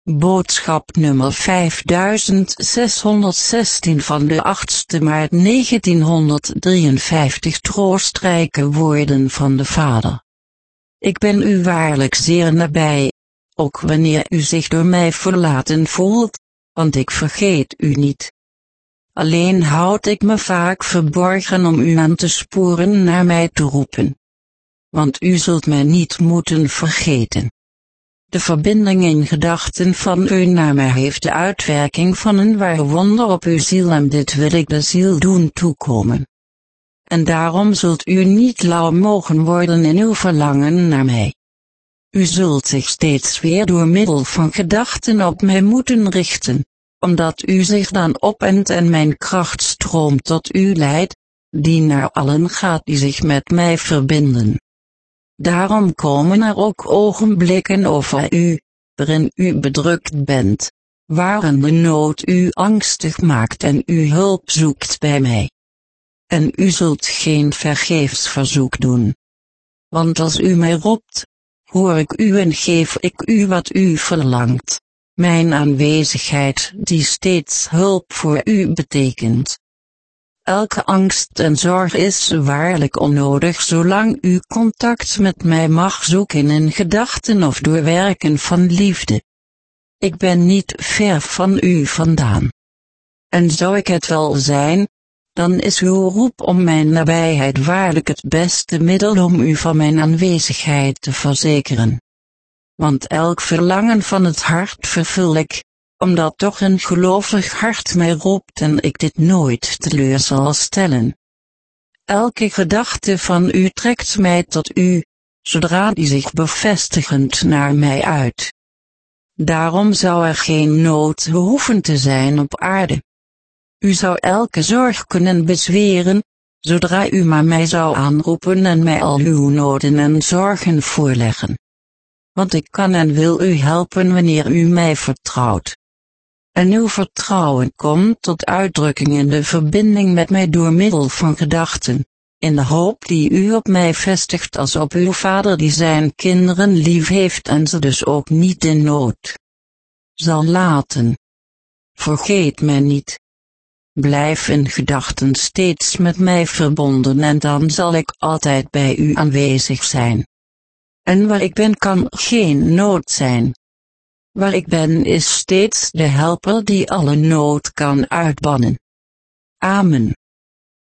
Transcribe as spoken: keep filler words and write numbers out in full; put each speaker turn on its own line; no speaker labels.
Boodschap nummer vijfduizendzeshonderdzestien van de achtste maart negentienhonderddrieënvijftig. Troostrijke woorden van de Vader. Ik ben u waarlijk zeer nabij, ook wanneer u zich door mij verlaten voelt, want ik vergeet u niet. Alleen houd ik me vaak verborgen om u aan te sporen naar mij te roepen. Want u zult mij niet moeten vergeten. De verbinding in gedachten van u naar mij heeft de uitwerking van een waar wonder op uw ziel en dit wil ik de ziel doen toekomen. En daarom zult u niet lauw mogen worden in uw verlangen naar mij. U zult zich steeds weer door middel van gedachten op mij moeten richten, omdat u zich dan opent en mijn kracht stroomt tot u leidt, die naar allen gaat die zich met mij verbinden. Daarom komen er ook ogenblikken over u, waarin u bedrukt bent, waarin de nood u angstig maakt en u hulp zoekt bij mij. En u zult geen vergeefs verzoek doen. Want als u mij roept, hoor ik u en geef ik u wat u verlangt, mijn aanwezigheid die steeds hulp voor u betekent. Elke angst en zorg is waarlijk onnodig zolang u contact met mij mag zoeken in gedachten of door werken van liefde. Ik ben niet ver van u vandaan. En zou ik het wel zijn, dan is uw roep om mijn nabijheid waarlijk het beste middel om u van mijn aanwezigheid te verzekeren. Want elk verlangen van het hart vervul ik, omdat toch een gelovig hart mij roept en ik dit nooit teleur zal stellen. Elke gedachte van u trekt mij tot u, zodra die zich bevestigend naar mij uit. Daarom zou er geen nood behoeven te zijn op aarde. U zou elke zorg kunnen bezweren, zodra u maar mij zou aanroepen en mij al uw noden en zorgen voorleggen. Want ik kan en wil u helpen wanneer u mij vertrouwt. En uw vertrouwen komt tot uitdrukking in de verbinding met mij door middel van gedachten, in de hoop die u op mij vestigt als op uw Vader die zijn kinderen lief heeft en ze dus ook niet in nood zal laten. Vergeet mij niet. Blijf in gedachten steeds met mij verbonden en dan zal ik altijd bij u aanwezig zijn. En waar ik ben kan geen nood zijn. Waar ik ben is steeds de helper die alle nood kan uitbannen. Amen.